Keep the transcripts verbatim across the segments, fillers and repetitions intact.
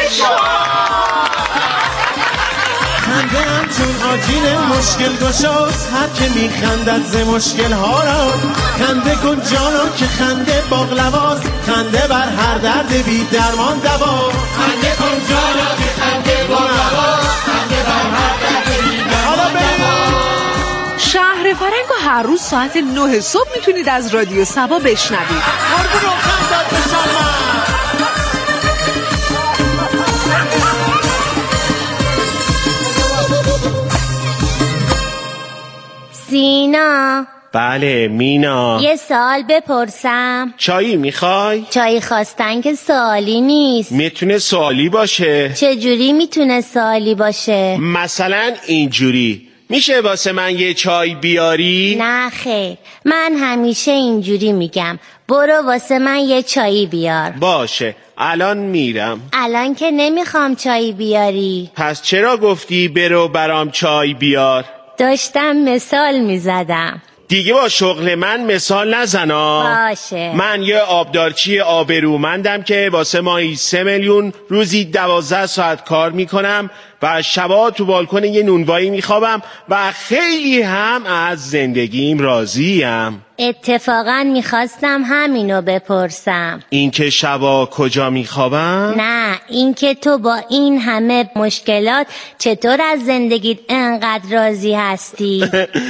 خنده‌ام چون آجیل مشکل گشاست، هر که میخندد ز مشکل ها را. خنده کن جانا که خنده باقلواست، خنده بر هر درد بی درمان دوا. خنده کن جانا که خنده باقلواست، خنده بر هر درد بی درمان دوا. شهر فرنگو هر روز ساعت نه صبح میتونید از رادیو سبا بشنوید. قربون خندت بشم من. سینا. بله مینا. یه سوال بپرسم؟ چایی میخوای؟ چایی خواستن که سوالی نیست. میتونه سوالی باشه. چجوری میتونه سوالی باشه؟ مثلا اینجوری: میشه واسه من یه چای بیاری؟ نه خیر، من همیشه اینجوری میگم: برو واسه من یه چایی بیار. باشه، الان میرم. الان که نمیخوام چایی بیاری. پس چرا گفتی برو برام چای بیار؟ داشتم مثال میزدم. دیگه با شغل من مثال نزنا. باشه. من یه آبدارچی آبرومندم که واسه ماهی سه میلیون روزی دوازده ساعت کار میکنم و شبا تو بالکن یه نونوایی میخوابم و خیلی هم از زندگیم راضیم. اتفاقا میخواستم همینو بپرسم. این که شبا کجا میخوابم؟ نه، این که تو با این همه مشکلات چطور از زندگیت انقدر راضی هستی؟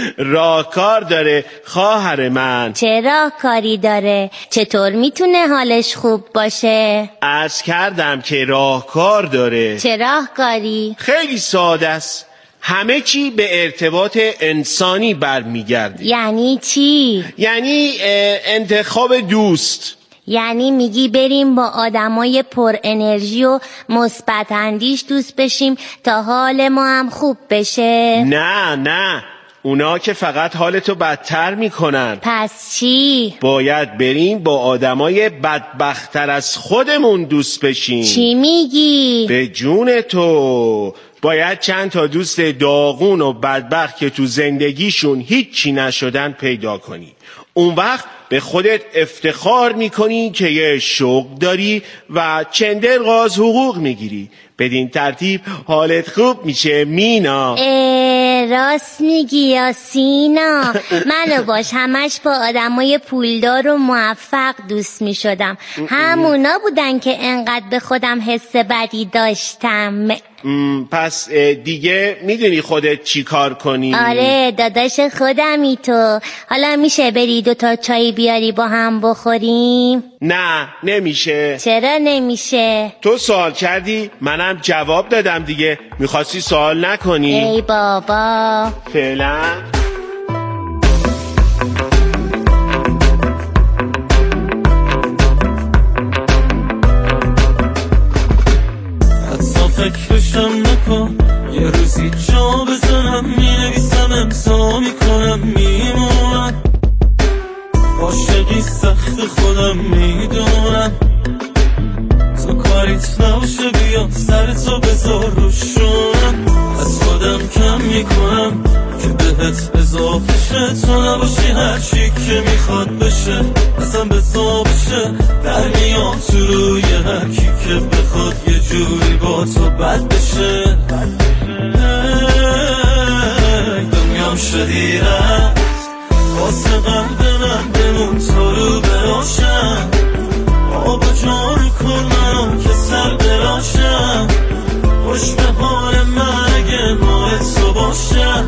راهکار داره خواهر من. چه راهکاری داره؟ چطور میتونه حالش خوب باشه؟ عرض کردم که راهکار داره. چه راهکاری؟ خیلی ساده است. همه چی به ارتباط انسانی برمیگرده. یعنی چی؟ یعنی انتخاب دوست. یعنی میگی بریم با آدمای پر انرژی و مثبت اندیش دوست بشیم تا حال ما هم خوب بشه؟ نه نه، اونا که فقط حالتو بدتر میکنن. پس چی؟ باید بریم با آدمای بدبخت‌تر از خودمون دوست بشیم. چی میگی؟ به جون تو باید چند تا دوست داغون و بدبخت که تو زندگیشون هیچی نشدن پیدا کنی. اون وقت به خودت افتخار میکنی که یه شغل داری و چندر غاز حقوق میگیری. بدین ترتیب حالت خوب میشه مینا. راست میگی یا سینا؟ منو باش همش با آدمای پولدار و موفق دوست میشدم. همونا بودن که انقدر به خودم حس بدی داشتم. پس دیگه میدونی خودت چی کار کنی؟ آره داداش خودمی تو. حالا میشه بری دوتا چای بیاری با هم بخوریم؟ نه نمیشه. چرا نمیشه؟ تو سوال کردی منم جواب دادم دیگه. میخواستی سوال نکنی؟ ای بابا. فعلا فکرشم نکن، یه روزی جا بزنم مینویسم امضا میکنم میمونم. عاشقی سخت خودم میدونم، تو کاریت نباشه بیا سرتو بذار روشونم. از خودم کم میکنم که بهت اضافه شه، تو نباشی هرچی که میخواد بشه اصلا بزا بشه. در میام تو روی هرکی که بخواد یه جوری با تو بد بشه. دنیام شدی رفت واسه قلب من بمون تو رو براشم. آب جارو کن منو که سر براشم. خوش به حال من اگه ماه تو باشم.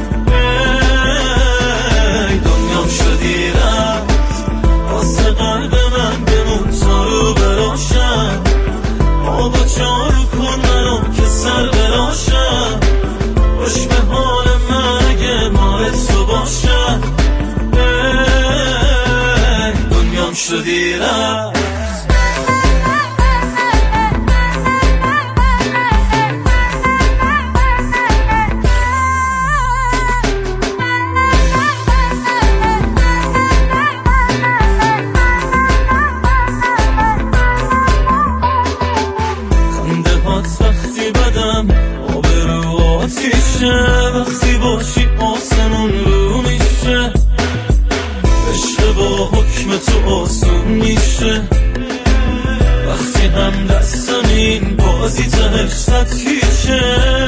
دنیام شدی رفت واسه قلب من بمون تو رو براشم. آب جارو کن منو که سر براشم. خوش به حال من اگه ماه تو باشم. دنیام شدی رفت هم دستم این بازی تهش صد کیشه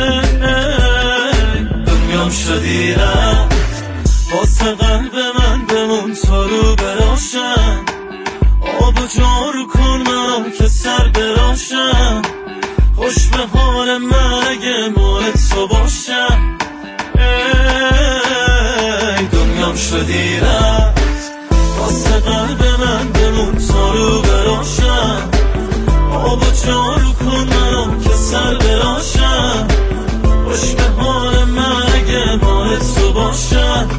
دنیام شدی رفت واسه قلب من بمون تا رو براشم آب و جارو کن من که سر براشم خوش به حال من اگه مال تو باشم ای دنیام شدی رفت واسه قلب من بمون تا رو براشم آب و جارو کن من که سر براشم خوش به حال من اگه مال تو باشم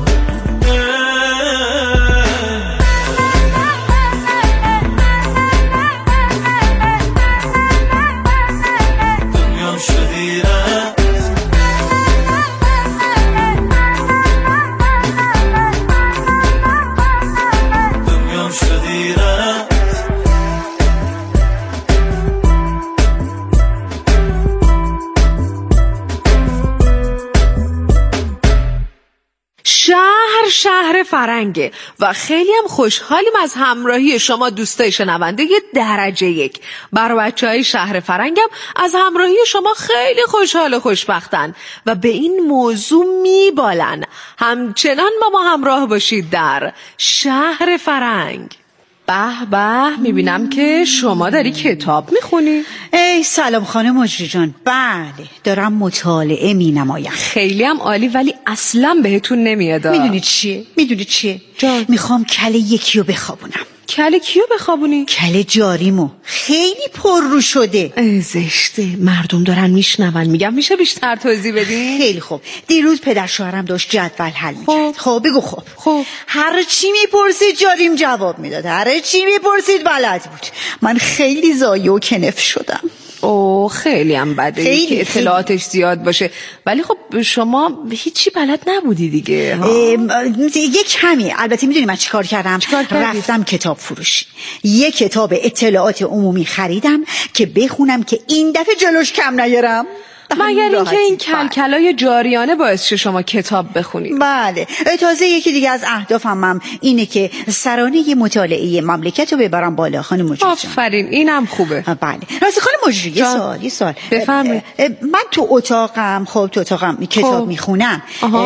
شهر شهر فرنگه و خیلی هم خوشحالیم از همراهی شما دوستای شنونده درجه یک. برای بچهای شهر فرنگم از همراهی شما خیلی خوشحال و خوشبختن و به این موضوع میبالن همچنان با ما همراه باشید در شهر فرنگ. به به میبینم که شما داری کتاب میخونی. ای سلام خانم مجری جان. بله دارم مطالعه مینمایم. خیلی هم عالی ولی اصلا بهتون نمیاد. میدونی چیه؟ میدونی چیه؟ جان. میخوام کله یکی رو بخوابونم. کله کیو بخوابونی؟ کله جاریمو. خیلی پر رو شده. زشته، مردم دارن میشنون. میگم میشه بیشتر توضیح بدین؟ خیلی خوب. دیروز پدر شوهرم داشت جدول حل میکرد. خب بگو. خب خب هر چی میپرسید جاریم جواب میداد، هر چی میپرسید بلد بود. من خیلی زایه و کنف شدم. اوه خیلی هم بده خیلی که اطلاعاتش زیاد باشه، ولی خب شما هیچی بلد نبودی دیگه. یک کمی. البته میدونی من چیکار کردم؟ چیکار کردی؟ رفتم کتاب فروشی، یک کتاب اطلاعات عمومی خریدم که بخونم که این دفعه جلوش کم نیارم. مگر اینکه این کلکلای جاریانه باعث شه شما کتاب بخونید. بله. تازه یکی دیگه از اهدافم هم اینه که سرانه مطالعه مملکت رو ببرم بالا خانم مجری جان. آفرین اینم خوبه. بله. راستی خانم مجری یه سوال یه سوال بفرمایید. من تو اتاقم خب تو اتاقم کتاب میخونم،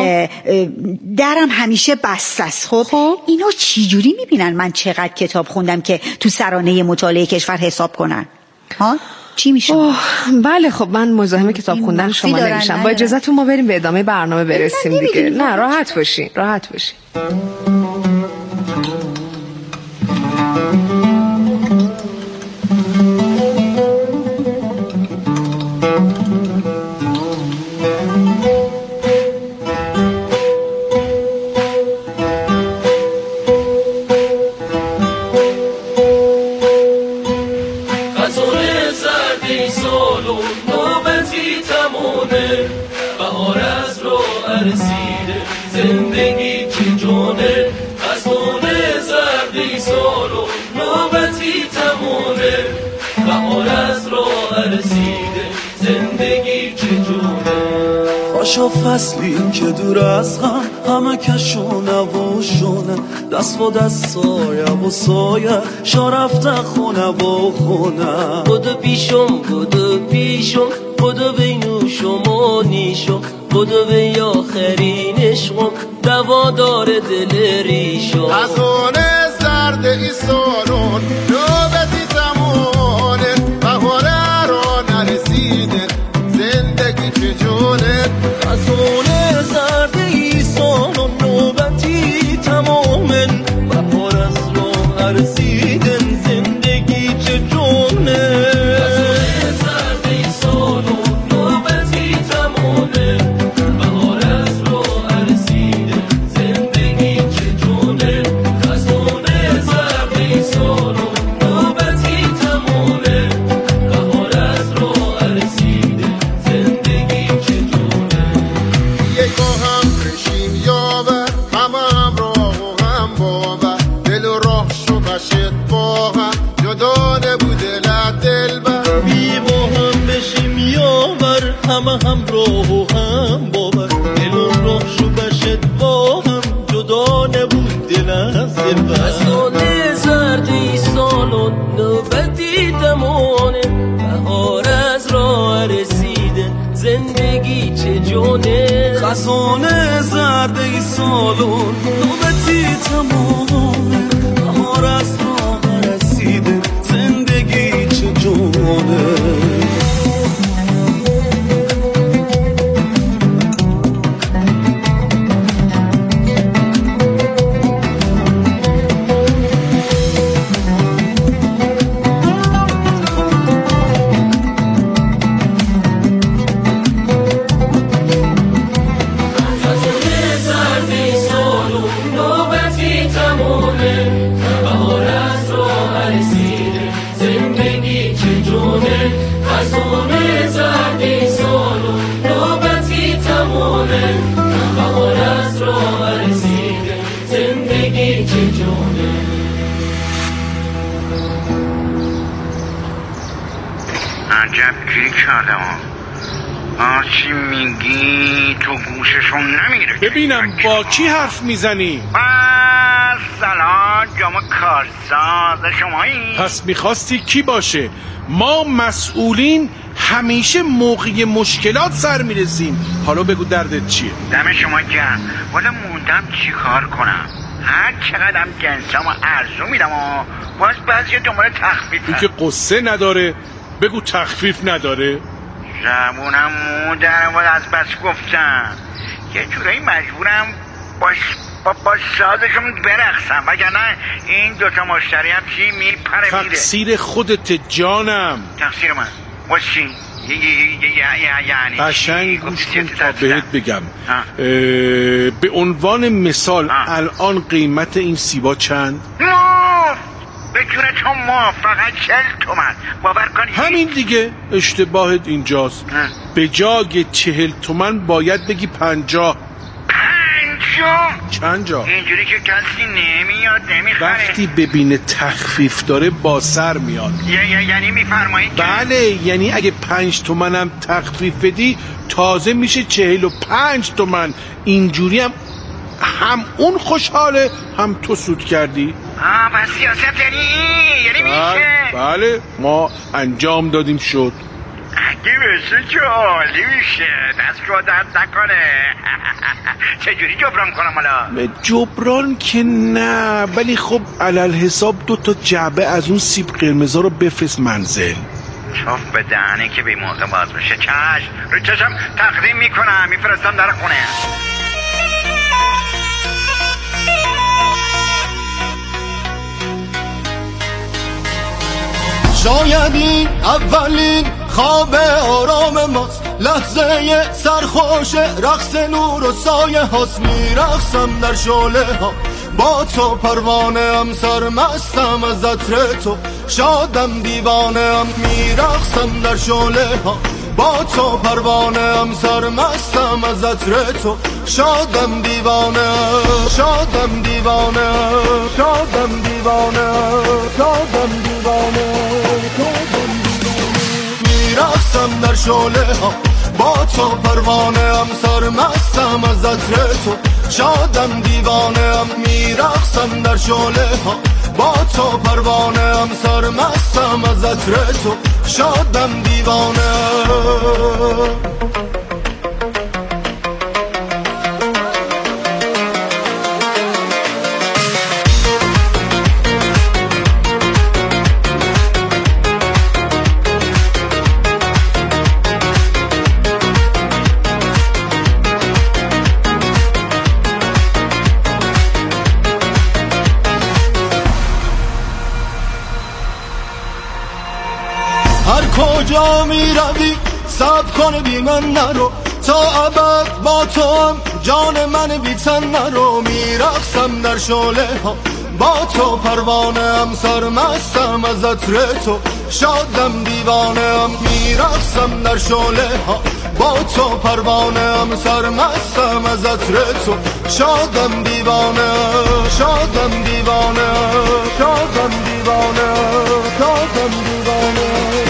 درم همیشه بسته است. خب, خب اینا چی جوری میبینن من چقدر کتاب خوندم که تو سرانه مطالعه کشور حساب کنن؟ ها چی میشه؟ بله خب من مزاحم کتاب خوندن شما نمیشم. با اجازهتون ما بریم به ادامه برنامه برسیم دیگه. نه راحت باشین راحت باشین. پاشا فصلی که دور از هم همه کشونه و شونه دست و دست سایه و سایه شا رفته خونه و خونه بودو پیشم بودو پیشم بودو بینوشم و نیشم بودو به آخرین عشقم دوا داره دل ریشم از خونه زرد ای سالون نوبتی تمونه بهاره رو نرسیده زندگی چجونه از خونه زرد ای سالون نوبتی تمامه بهار از رو نرسیدن زندگی چجونه Solo, no خزانه زرد ای سالون نوبتی تمامه بهار از راه رسیده زندگی چه جونه عجب گیری کردم آرچی میگی تو گوششون نمیره. ببینم با کی حرف میزنی؟ پس سلام جام کارساز شمایی؟ پس میخواستی کی باشه؟ ما مسئولین همیشه موقع مشکلات سر میرسیم. حالا بگو دردت چیه؟ دم شما گرم. والا موندم چی کار کنم. هر چقدرم جنسامو ارزو میدم و باز بعضی دنبال تخفیف این که قصه نداره. بگو تخفیف نداره. زبونم مو در بود از بس گفتم یه جورایی مجبورم باش با, با سازشون برقصم وگرنه این دوتا مشتری هم چی میپره میره. تقصیر خودت جانم. تقصیر من واسه یعنی قشنگ گوش کن تا بهت بگم. به عنوان مثال آه. الان قیمت این سیبا چند؟ به جون تو ما فقط چل تومن باور کنی. همین دیگه اشتباهت اینجاست. به جای چهل تومن باید بگی پنجاه. پنجاه؟ چند جا؟ اینجوری که کسی نمیاد نمیخره. وقتی ببینه تخفیف داره با سر میاد. یعنی میفرمایید؟ بله یعنی اگه پنج تومنم تخفیف بدی تازه میشه چهل و پنج تومن. اینجوری هم هم اون خوشحاله هم تو سود کردی. آه بس سیاست یعنی یعنی میشه. بله ما انجام دادیم شد. اگه بشه که عالی میشه. دست رو درد نکنه. چجوری جبران کنم حالا؟ جبران که نه ولی خب علل حساب دو تا جعبه از اون سیب قرمزا رو بفرست منزل. چاف به دهنه که به موقع باز بشه. چشم رو چشم تقدیم میکنم میفرستم در خونه. شاید این اولین خواب آرام ماست لحظه سرخوش رقص نور و سایه هاست میرقصم در شعله ها با تو پروانه ام سرمستم از عطر تو شادم دیوانه ام میرقصم در شعله ها با تو پروانه ام سرمستم از عطر تو شادم دیوانه شادم دیوانه شادم دیوانه شادم دیوانه میرقصم در شعله ها با تو پروانه ام سرمستم از عطر تو شادم دیوانه ام میرقصم در شعله ها با تو پروانه ام سرمستم از عطر تو شادم دیوانه. هر کجا می روی صبر کن بی من نرو تا ابد با تو هم جان من بی تن نرو میرقصم در شعله ها با تو پروانه ام سرمستم از عطر تو شادم دیوانه ام میرقصم در شعله ها با تو پروانه ام سرمستم از عطر تو شادم دیوانه شادم دیوانه شادم دیوانه شادم دیوانه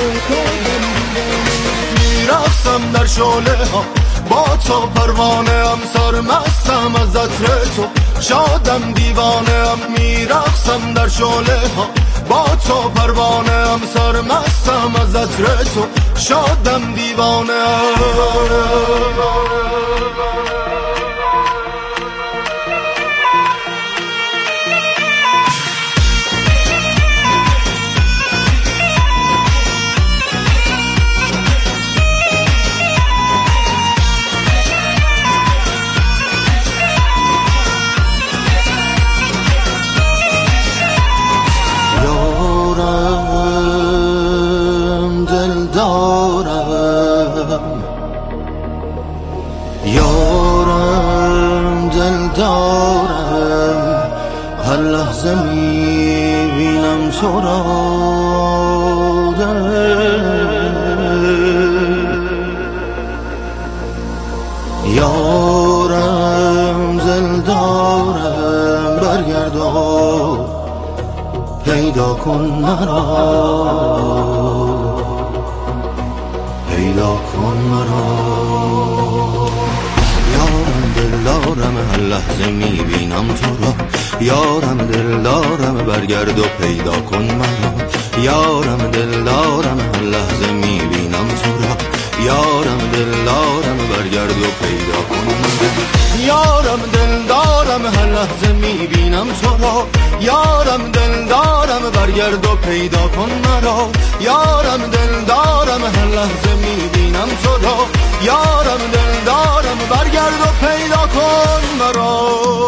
میرقصم در شعله ها با تو پروانه ام سرمستم از عطر تو شادم دیوانه ام میرقصم در شعله ها با تو پروانه ام سرمستم از عطر تو شادم دیوانه. یارم دلدارم برگرد و پیدا کن مرا، پیدا کن مرا. یارم دلدارم هر لحظه میبینم تو را، یارم دلدارم برگرد و پیدا کن مرا. یارم دلدارم هر لحظه میبینم تو را، یارم دلدارم برگرد و پیدا کن مرا. یارم دلدارم هر لحظه میبینم تو را، یارم دلدارم برگرد و پیدا کن مرا. یارم دلدارم هر لحظه میبینم تو را، یارم دلدارم برگرد و پیدا کن مرا.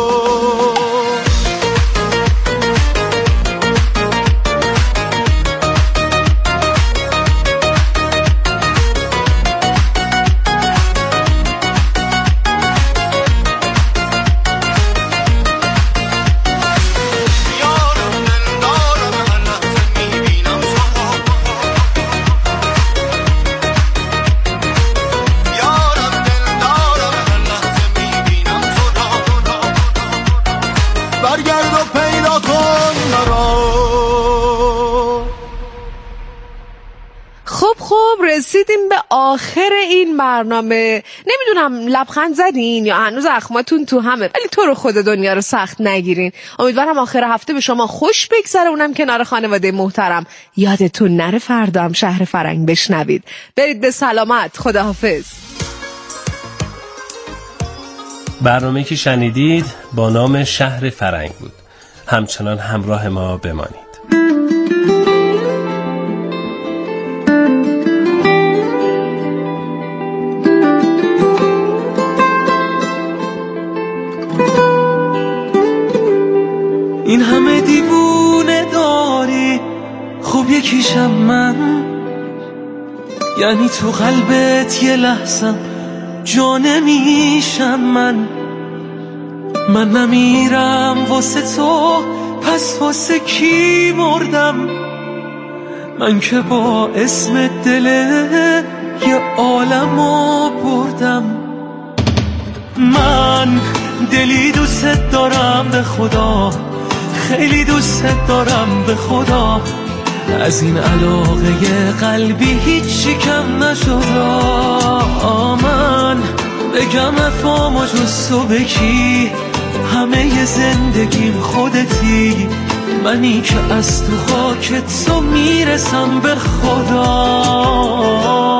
رسیدیم به آخر این برنامه. نمیدونم لبخند زدین یا هنوز اخماتون تو همه، ولی تو رو خود دنیا رو سخت نگیرین. امیدوارم آخر هفته به شما خوش بگذره، اونم کنار خانواده محترم. یادتون نره فردا هم شهر فرنگ بشنوید. برید به سلامت. خداحافظ. برنامه که شنیدید با نام شهر فرنگ بود. همچنان همراه ما بمانید. این همه دیوونه داری، خوب یکیشم من، یعنی تو قلبت یه لحظم جا نمیشم من. من نمیرم واسه تو، پس واسه کی مردم؟ من که با اسم دل یه عالمو بردم. من دلی دوست دارم به خدا، خیلی دوست دارم به خدا، از این علاقه قلبی هیچی کم نشد. من بگم افام و جز تو بکی، همه زندگیم خودتی، منی که از تو خاک تو میرسم به خدا.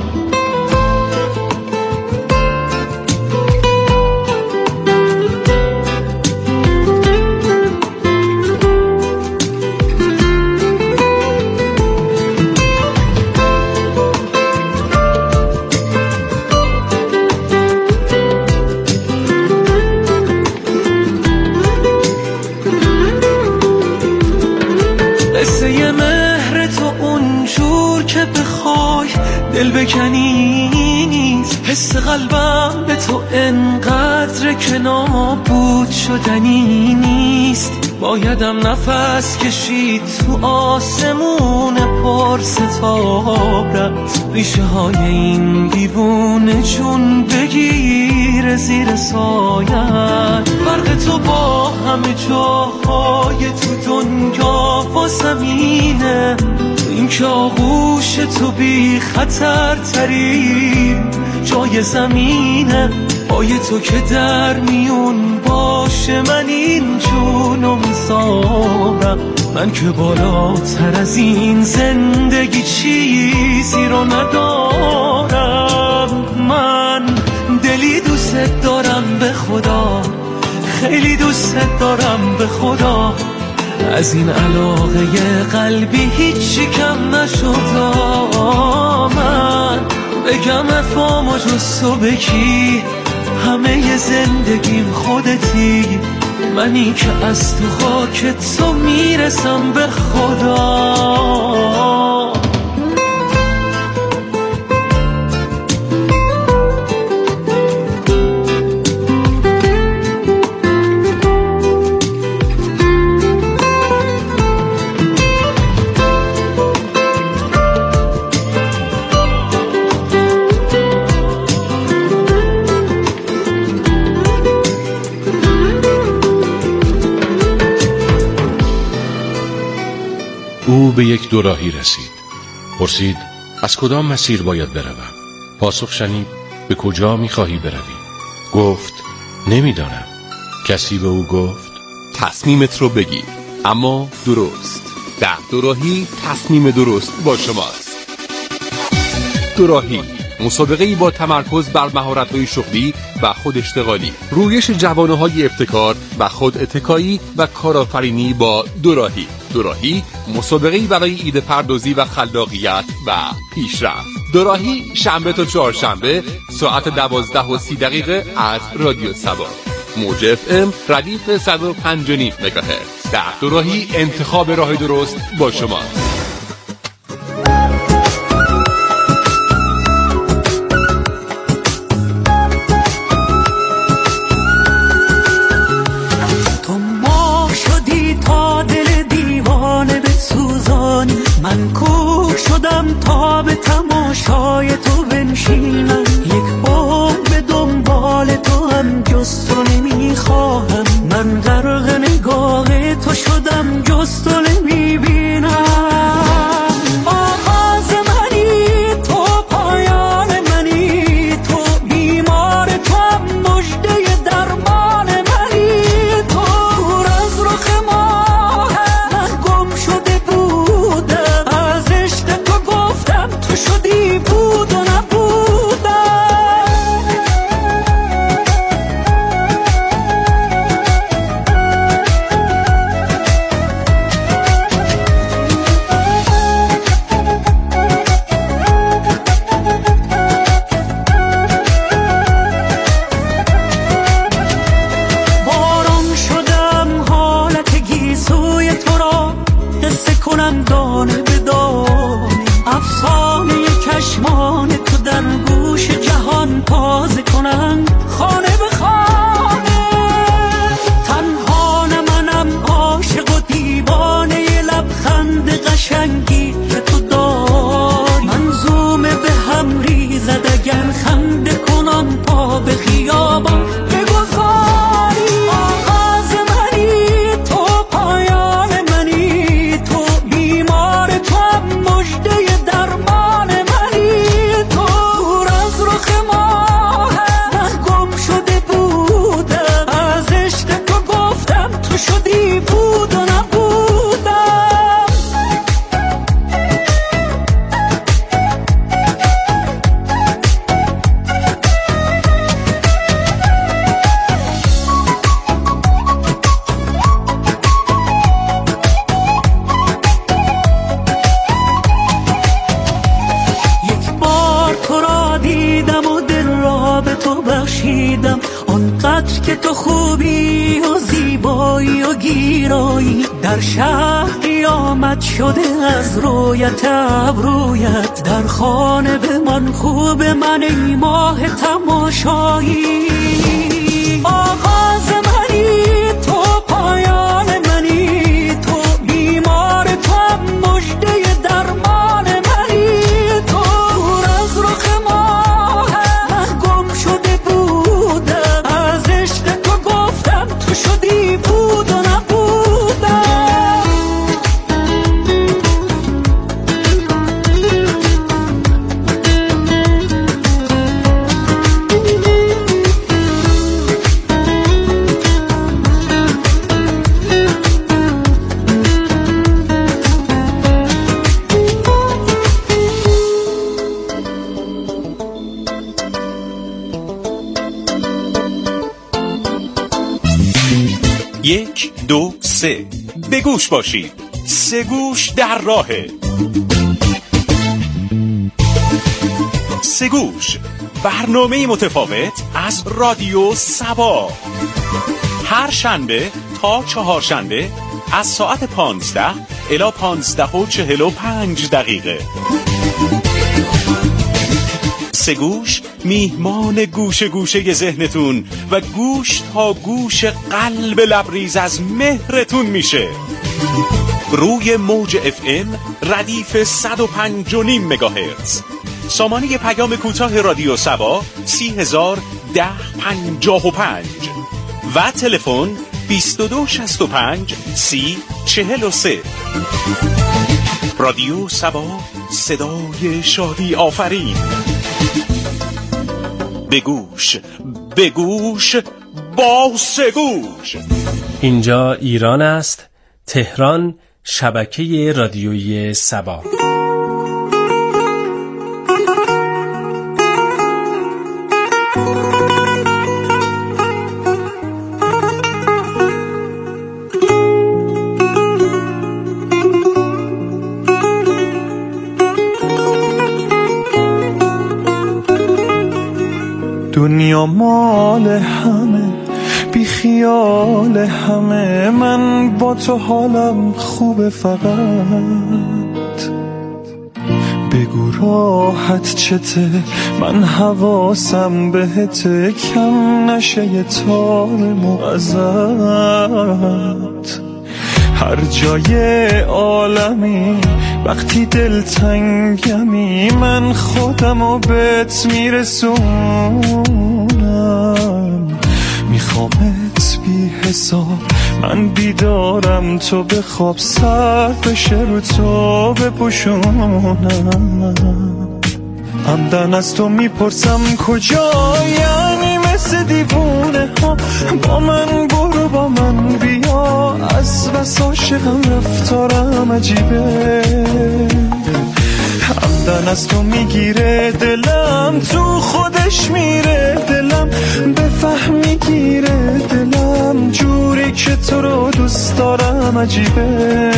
دل بکنی نیست، حس قلبم به تو انقدر که نابود شدنی نیست. بایدم نفس کشید تو آسمون پر ستارت، ریشه های این دیوونه جون بگیر زیر سایت. فرق تو با همه جاهای تو دنیا و زمینه، این که آغوش تو بی خطر ترین جای زمینه. پای تو که در میون باشه من این جونو میذارم. من که بالاتر از این زندگی چیزی رو ندارم. من دلی دوست دارم به خدا، خیلی دوست دارم به خدا، از این علاقه قلبی هیچی کم نشد. من بگم افام و جز تو بکی، همه زندگیم خودتی، منی که از تو خاک تو میرسم به خدا. به یک دوراهی رسید. پرسید از کدام مسیر باید بروم؟ پاسخ شنید به کجا می‌خواهی بروی؟ گفت نمیدانم. کسی به او گفت تصمیمت رو بگیر، اما درست. در دوراهی تصمیم درست با شماست. دوراهی مسابقه‌ای با تمرکز بر مهارت‌های شغلی و خود اشتغالی، رویش جوانه‌های ابتکار و خود اتکایی و کارآفرینی با دوراهی. دوراهی مسابقه‌ای برای ایده پردازی و خلاقیت و پیشرفت. دوراهی شنبه تا چهارشنبه ساعت دوازده و سی دقیقه از رادیو سبا، موج اف ام ردیف صد و پنج و نیم مگاهرتز. در دوراهی انتخاب راه درست با شما. من کوک شدم تا به تماشای تو بنشینم، یک عمر به دنبال تو هم جز تو نمیخواهم. من غرق نگاه تو شدم جز تو نمیبینم. آغاز منی تو، پایان منی تو، بیمار تو هم مژده درمان منی تو. دور از رخ ماه من گم شده بودم، از عشق تو گفتم تو شدی بود و نبودم. باران شدم حالت گیسوی تو را قصه کنم دانه به دانه، افسانه چشمان تو در گوش جهان تازه کنم خانه به خانه. تنها نه منم عاشق و دیوانه لبخند قشنگی که تو داری. منظوم به هم ریزد اگر خنده کنم پا به خیابان بگذاری. آغاز منی تو، پایان منی تو، بیمار تو هم مژده درمان منی تو. دور از رخ ماه من گم شده بودم، از عشق تو گفتم تو شدی بود و نبودم. یک بار تو را دیدم و دل را به تو بخشیدم، آنقدر که تو خوبی و زیبایی و گیرایی. در شهر قیامت شده از رویت ابرویت، در خانه به من خوب من ای ماه تماشایی. آغاز منی تو، پایان منی تو، بیمار تو هم مژده درمان منی تو. دور از رخ ماه من گم شده بودم، از عشق تو گفتم تو شدی بود و نبودم. یک دو سه به گوش باشید، سه گوش در راهه. سه گوش، برنامه متفاوت از رادیو سبا، هر شنبه تا چهارشنبه از ساعت پانزده الی پانزده و چهل و پنج دقیقه. سه گوش میهمان گوشه گوشه ذهنتون و گوش تا گوش قلب لبریز از مهرتون میشه. روی موج اف ام ردیف صد و پنج و نیم مگاهرتز. سامانه پیام کوتاه رادیو سبا سی هزار ده پنجاه و پنج و تلفن بیست و دو شصت و پنج سی چهل و سه. رادیو سبا، صدای شادی آفرین. بگوش بگوش با سگوش. اینجا ایران است، تهران، شبکه رادیویی سبا. دنیا مال همه، بی خیال همه، من با تو حالم خوبه، فقط بگو راحت چته، من حواسم بهته، کم نشه یه تار موزت. هر جای عالمی وقتی دل تنگمی، من خودمو بهت میرسونم، میخوامت بی حساب، من بیدارم تو بخواب، سر بشه رو تو بپوشونم. عمدن از تو میپرسم کجا، یعنی مثل دیوونه ها با من برو با من بیا، از بس عاشقم رفتارم عجیبه. عمدن از تو میگیره دلم، تو خودش میره دلم، بفهم میگیره دلم، جوری که تو رو دوست دارم عجیبه.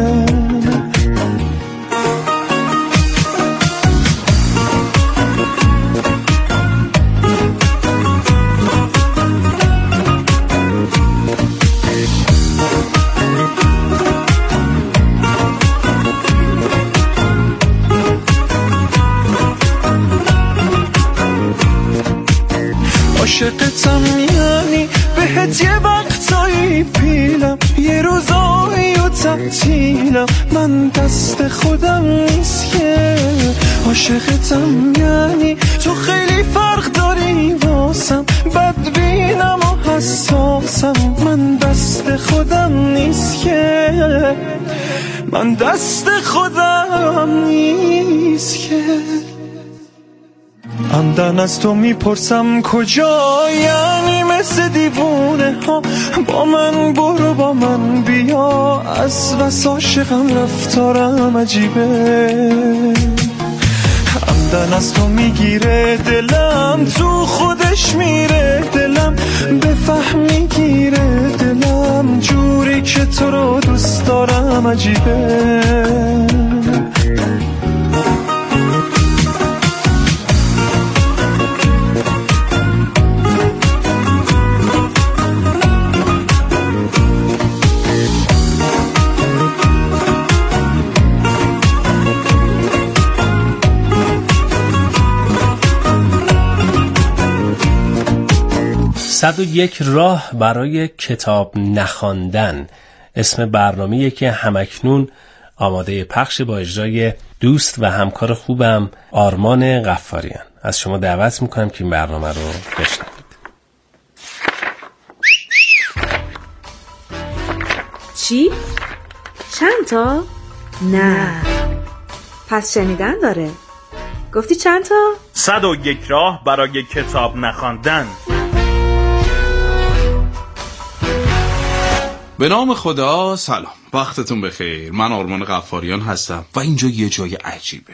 عاشقتم یعنی بهت یه وقتایی پیلم، یه روزایی و تعطیلم، من دست خودم نیست که. عاشقتم یعنی تو خیلی فرق داری واسم، بدبینم و حساسم، من دست خودم نیست که، من دست خودم نیست که. عمدن از تو میپرسم کجا، یعنی مثل دیوونه ها با من برو با من بیا، از بس عاشقم رفتارم عجیبه. عمدن از تو میگیره دلم، تو خودش میره دلم، بفهم میگیره دلم، جوری که تو رو دوست دارم عجیبه. صد و یک راه برای کتاب نخواندن اسم برنامه‌ایه که همکنون آماده پخش با اجرای دوست و همکار خوبم آرمان غفاریان. از شما دعوت میکنم که این برنامه رو بشنوید. چی؟ چند تا؟ نه. پس شنیدن داره. گفتی چند تا؟ صد و یک راه برای کتاب نخواندن. به نام خدا، سلام، وقتتون بخیر. من آرمان غفاریان هستم و اینجا یه جای عجیبه.